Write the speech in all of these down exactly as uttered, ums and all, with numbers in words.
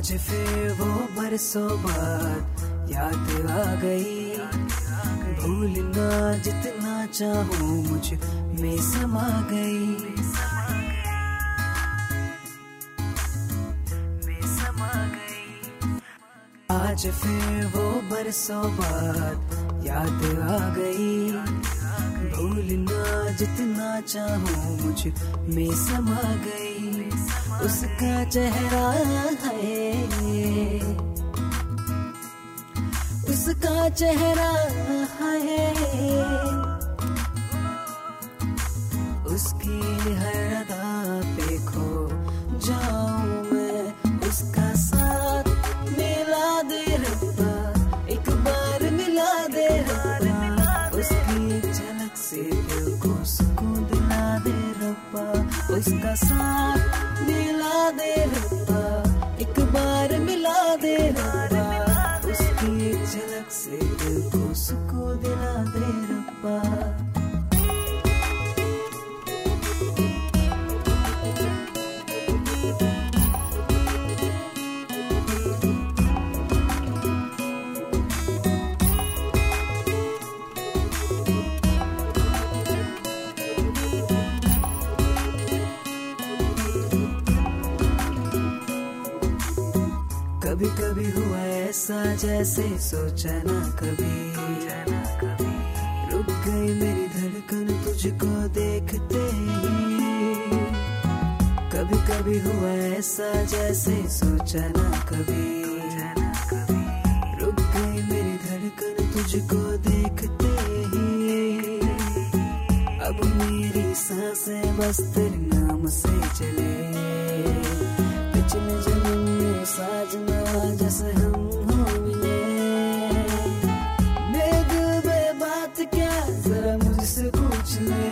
आज फिर वो बरसों बाद याद आ गई, भूलना जितना चाहूं मुझ में समा गई। आज फिर वो बरसों बाद याद आ गई, भूलना जितना चाहूं मुझ में समा गई। उसका चेहरा है, उसका चेहरा है, उसकी हर अदा पे खो जाऊं मैं। उसका साथ मिला दे रब्बा, एक बार मिला दे रब्बा, उसकी झलक से दिल को सुकून दिला दे रब्बा। उसका साथ मिला दे रब्बा, एक बार मिला दे रब्बा, उसकी झलक से दिल को सुकून दिला दे रब्बा। कभी कभी हुआ ऐसा जैसे सोचा ना कभी, रुक गई मेरी धड़कन तुझको देखते ही। कभी कभी हुआ ऐसा जैसे सोचा ना कभी, रुक गई मेरी धड़कन तुझको देखते ही। अब मेरी सांसें बस तेरे नाम से चले, पिछले जन्म में साजना जैसे हम हो मिले। मेरे दिल में बात क्या जरा मुझसे पूछ ले,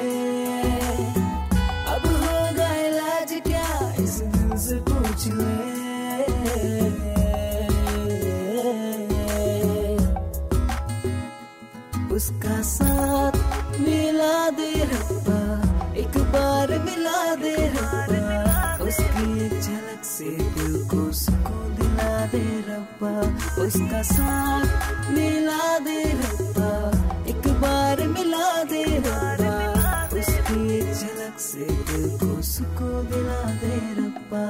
अब होगा इलाज क्या इस दिल से पूछ ले। उसका साथ मिला दे रब्बा, एक बार मिला दे रब्बा, उसकी झलक से दिल को सुकून दिला दे रब्बा। उसका साथ मिला दे रब्बा, एक बार मिला दे रब्बा, उसकी झलक से दिल को सुकून दिला दे रब्बा।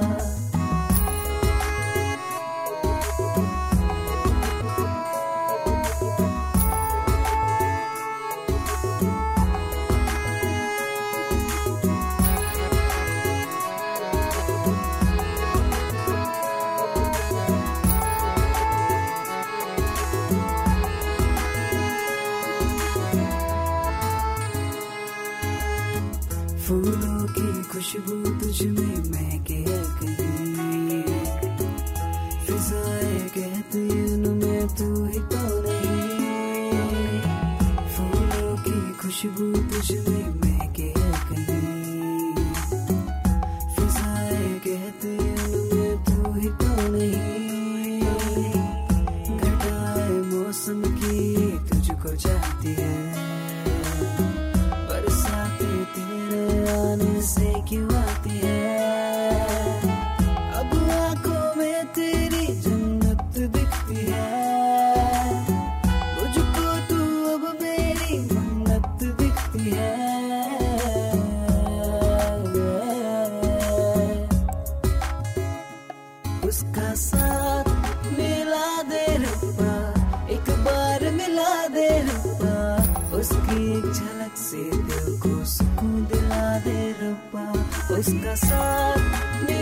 फूलों की खुशबू तुझ में महके कहीं, फिजाएं कहती उनमें तू ही तो नहीं। फूलों की खुशबू तुझ में महके कहीं, फिजाएं कहती उनमें तू ही तो नहीं। घटाए मौसम की तुझको चाहती है, आने से क्यों आती है। अब आंखों में तेरी जन्नत दिखती है, मुझको तू अब मेरी मन्नत दिखती है। उसका साथ मिला दे रब्बा, एक बार मिला दे रब्बा, उसकी झलक से दिल को सुकून दिला दे रब्बा। उसका साथ